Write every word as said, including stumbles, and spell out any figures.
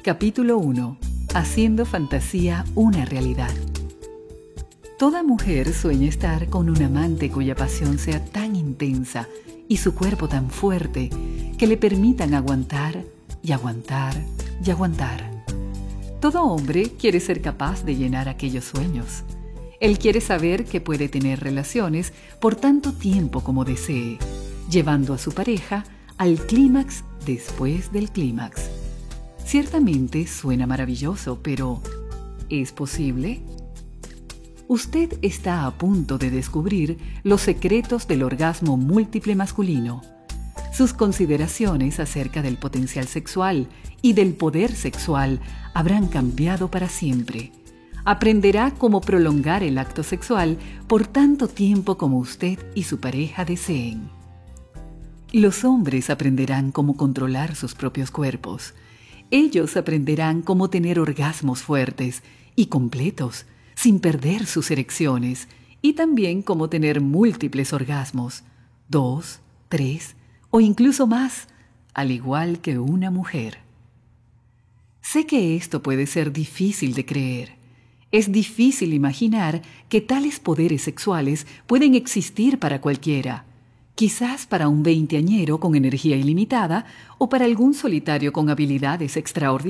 Capítulo uno. Haciendo fantasía una realidad. Toda mujer sueña estar con un amante cuya pasión sea tan intensa y su cuerpo tan fuerte que le permitan aguantar y aguantar y aguantar. Todo hombre quiere ser capaz de llenar aquellos sueños. Él quiere saber que puede tener relaciones por tanto tiempo como desee, llevando a su pareja al clímax después del clímax. Ciertamente suena maravilloso, pero ¿es posible? Usted está a punto de descubrir los secretos del orgasmo múltiple masculino. Sus consideraciones acerca del potencial sexual y del poder sexual habrán cambiado para siempre. Aprenderá cómo prolongar el acto sexual por tanto tiempo como usted y su pareja deseen. Los hombres aprenderán cómo controlar sus propios cuerpos. Ellos aprenderán cómo tener orgasmos fuertes y completos, sin perder sus erecciones, y también cómo tener múltiples orgasmos, dos, tres o incluso más, al igual que una mujer. Sé que esto puede ser difícil de creer. Es difícil imaginar que tales poderes sexuales pueden existir para cualquiera. Quizás para un veinteañero con energía ilimitada o para algún solitario con habilidades extraordinarias.